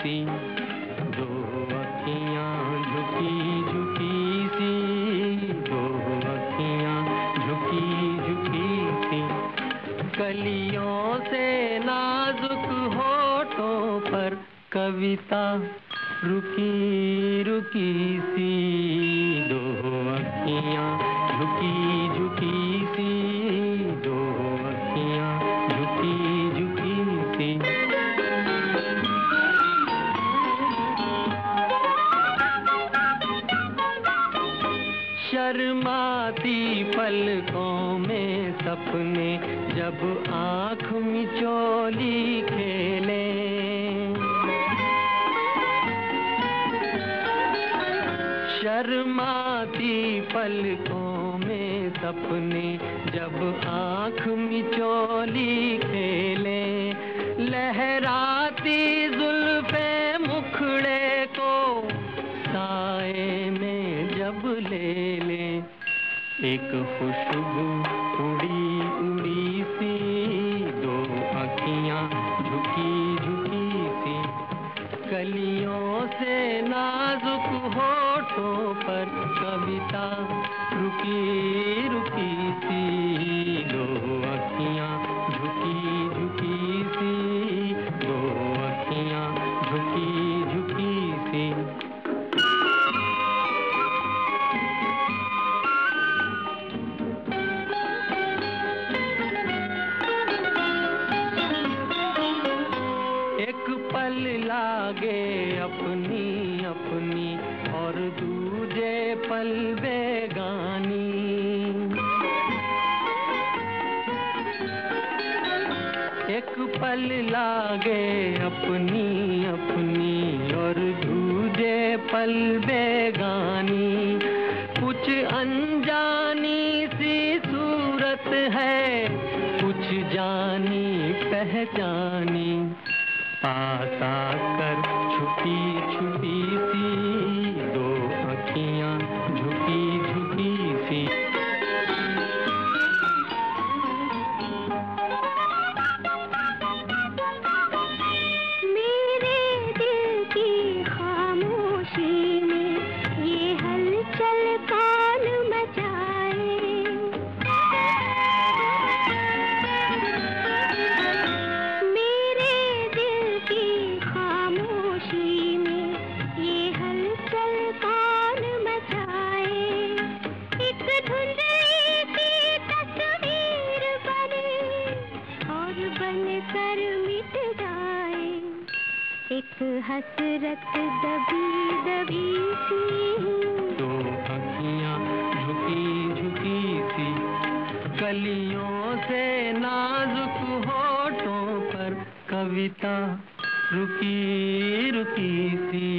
सी, दो अखियां झुकी झुकी सी, दो अखियां झुकी झुकी सी, कलियों से नाजुक होठों पर कविता रुकी रुकी सी, दो अखियां झुकी झुकी सी, दो अखियां झुकी झुकी सी। शर्माती पलकों में सपने जब आँख मिचोली खेले, शर्माती पलकों में सपने जब आँख मिचोली खेले, लहराती जुल्फे मुखड़े को साए में जब ले ले, एक खुशबू उड़ी उड़ी सी, दो अखियां झुकी झुकी सी, कलियों से नाजुक होठों पर कविता रुकी रुकी सी, दो अखियां झुकी झुकी सी, दो अखियां झुकी झुकी सी। एक पल लागे अपनी अपनी और दूजे पल बेगानी, एक पल लागे अपनी अपनी और दूजे पल बेगानी, कुछ अनजानी सी सूरत है, कुछ जानी पहचानी, पास आकर छुपी छुपी सी, दो अखियां झुकी झुकी सी। मेरे दिल की खामोशी में ये हलचल कौन मचाए, कर मिट जाए, एक हसरत दबी दबी सी, दो अखियां झुकी झुकी सी, कलियों से नाजुक होठों पर कविता रुकी रुकी सी।